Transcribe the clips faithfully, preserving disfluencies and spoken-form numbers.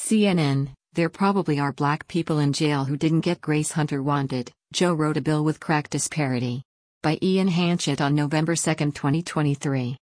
C N N, there probably are black people in jail who didn't get grace Hunter wanted. Joe wrote a bill with crack disparity. By Ian Hanchett on November second, twenty twenty-three.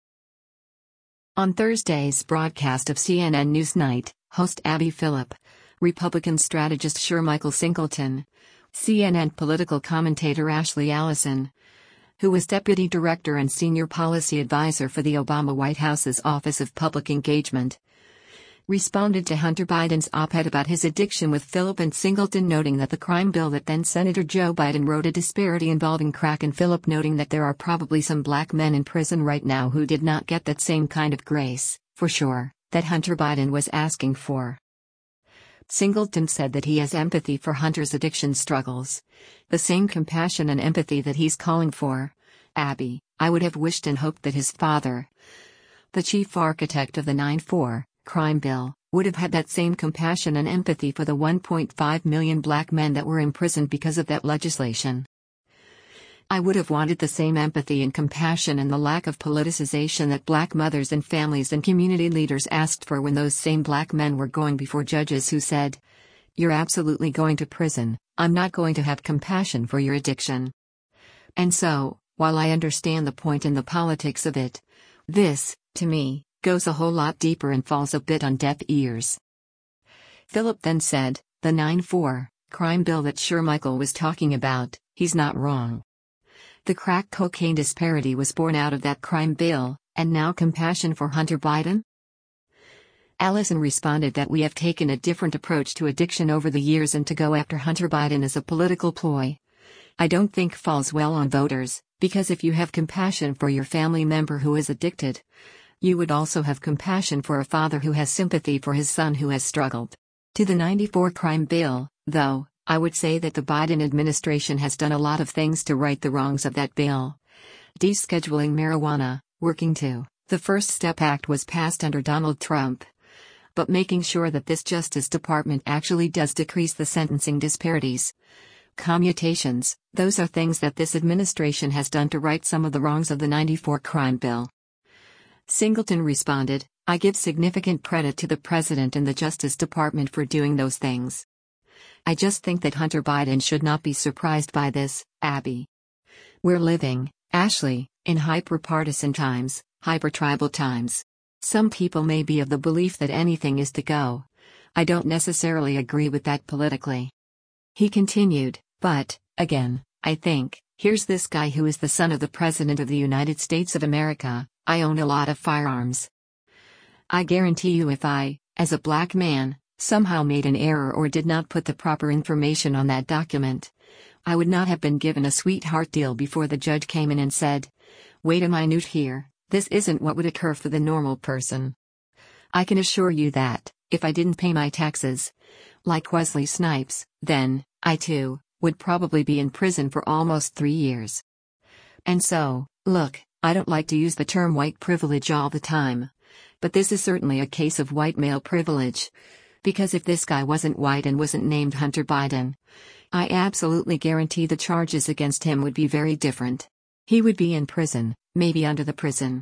On Thursday's broadcast of C N N Newsnight, host Abby Phillip, Republican strategist Shermichael Singleton, C N N political commentator Ashley Allison, who was deputy director and senior policy advisor for the Obama White House's Office of Public Engagement, responded to Hunter Biden's op-ed about his addiction with Phillip and Singleton noting that the crime bill that then Senator Joe Biden wrote a disparity involving crack, and Phillip noting that there are probably some black men in prison right now who did not get that same kind of grace, for sure, that Hunter Biden was asking for. Singleton said that he has empathy for Hunter's addiction struggles. The same compassion and empathy that he's calling for. Abby, I would have wished and hoped that his father, the chief architect of the nine four crime bill, would have had that same compassion and empathy for the one point five million black men that were imprisoned because of that legislation. I would have wanted the same empathy and compassion and the lack of politicization that black mothers and families and community leaders asked for when those same black men were going before judges who said, "You're absolutely going to prison, I'm not going to have compassion for your addiction." And so, while I understand the point and the politics of it, this, to me, goes a whole lot deeper and falls a bit on deaf ears. Phillip then said, the nine four crime bill that Shermichael was talking about, he's not wrong. The crack cocaine disparity was born out of that crime bill, and now compassion for Hunter Biden? Allison responded that we have taken a different approach to addiction over the years, and to go after Hunter Biden is a political ploy. I don't think falls well on voters, because if you have compassion for your family member who is addicted, you would also have compassion for a father who has sympathy for his son who has struggled. To the ninety-four crime bill, though, I would say that the Biden administration has done a lot of things to right the wrongs of that bill. Descheduling marijuana, working to, the First Step Act was passed under Donald Trump. But making sure that this Justice Department actually does decrease the sentencing disparities. Commutations, those are things that this administration has done to right some of the wrongs of the ninety-four crime bill. Singleton responded, I give significant credit to the President and the Justice Department for doing those things. I just think that Hunter Biden should not be surprised by this, Abby. We're living, Ashley, in hyper-partisan times, hyper-tribal times. Some people may be of the belief that anything is to go. I don't necessarily agree with that politically. He continued, but, again, I think, here's this guy who is the son of the President of the United States of America. I own a lot of firearms. I guarantee you if I, as a black man, somehow made an error or did not put the proper information on that document, I would not have been given a sweetheart deal before the judge came in and said, wait a minute here, this isn't what would occur for the normal person. I can assure you that, if I didn't pay my taxes, like Wesley Snipes, then, I too, would probably be in prison for almost three years. And so, look, I don't like to use the term white privilege all the time. But this is certainly a case of white male privilege. Because if this guy wasn't white and wasn't named Hunter Biden, I absolutely guarantee the charges against him would be very different. He would be in prison, maybe under the prison.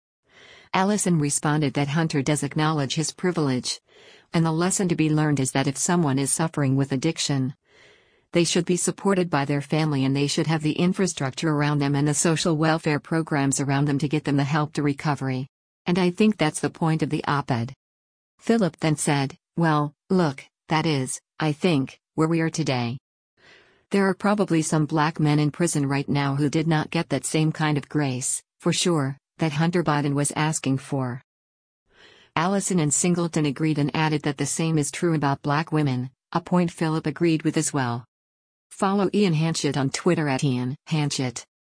Allison responded that Hunter does acknowledge his privilege. And the lesson to be learned is that if someone is suffering with addiction, they should be supported by their family, and they should have the infrastructure around them and the social welfare programs around them to get them the help to recovery. And I think that's the point of the op-ed. Phillip then said, well, look, that is, I think, where we are today. There are probably some black men in prison right now who did not get that same kind of grace, for sure, that Hunter Biden was asking for. Allison and Singleton agreed and added that the same is true about black women, a point Phillip agreed with as well. Follow Ian Hanchett on Twitter at Ian Hanchett.